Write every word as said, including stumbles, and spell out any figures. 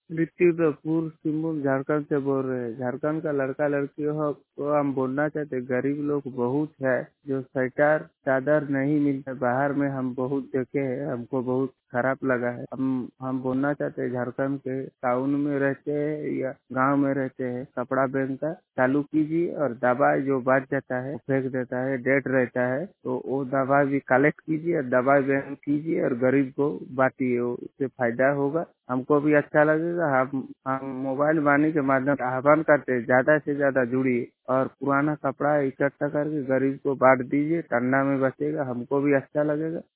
ऋतिक कपूर सिंहभूम झारखंड से बोल रहे हैं। झारखंड का लड़का लड़की हो तो हम बोलना चाहते, गरीब लोग बहुत है जो स्वेटर चादर नहीं मिलता बाहर में, हम बहुत देखे हैं, हमको बहुत खराब लगा है। हम हम बोलना चाहते हैं झारखंड के टाउन में रहते हैं या गांव में रहते हैं, कपड़ा बैंक का चालू कीजिए और दवाई जो बच जाता है फेंक देता है, डेट रहता है, तो वो दवाई भी कलेक्ट कीजिए और दवाई बैंक कीजिए और गरीब को बांटिए, उससे फायदा होगा, हमको भी अच्छा लगेगा। हम हम मोबाइल वाणी के माध्यम से आह्वान करते हैं ज्यादा से ज्यादा जुड़िए और पुराना कपड़ा इकट्ठा करके गरीब को बांट दीजिए, ठंडा में बचेगा, हमको भी अच्छा लगेगा।